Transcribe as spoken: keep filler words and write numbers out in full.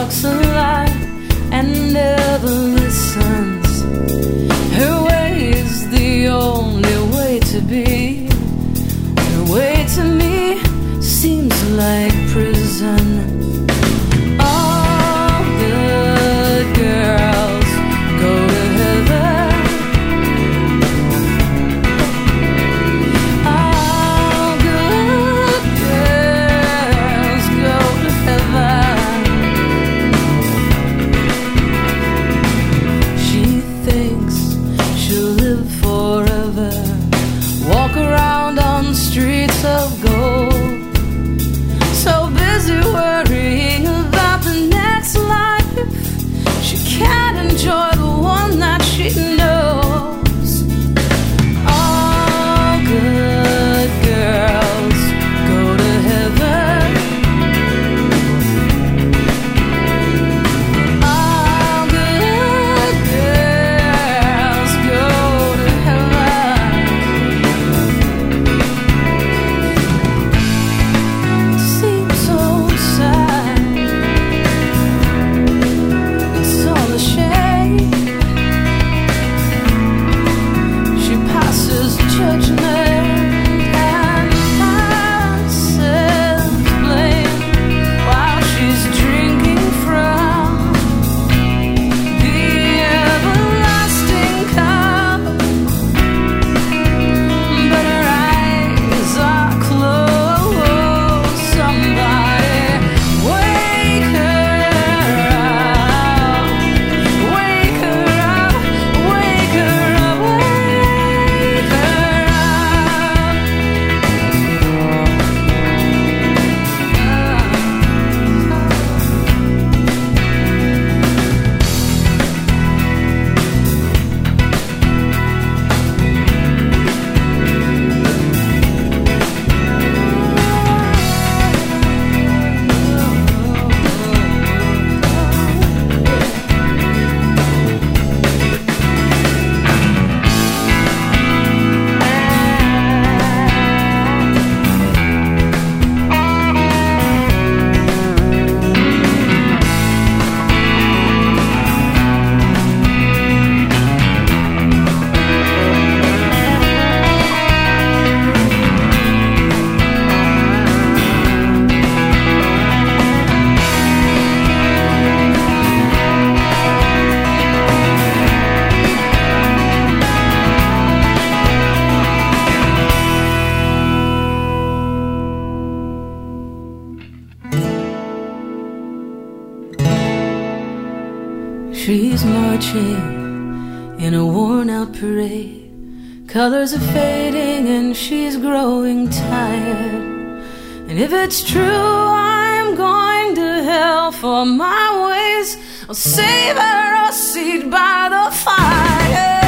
walks a line and never listens. Her way is the only way to be. Her way to me seems like prison. All good girls go to heaven. All good girls go to heaven. She thinks she'll live forever, walk around on streets of gold, so busy worrying about the next life, she can't enjoy the one that she knows. All good girls go to heaven. All good girls go to heaven. Seems so sad. It's all a shame. She passes judgment and passes blame while she's drinking from the everlasting cup. But her eyes are closed. Somebody wake her up, wake her up, wake her up, wake her She's marching in a worn-out parade. Colors are fading and she's growing tired. And if it's true I'm going to hell for my ways, I'll save her a seat by the fire.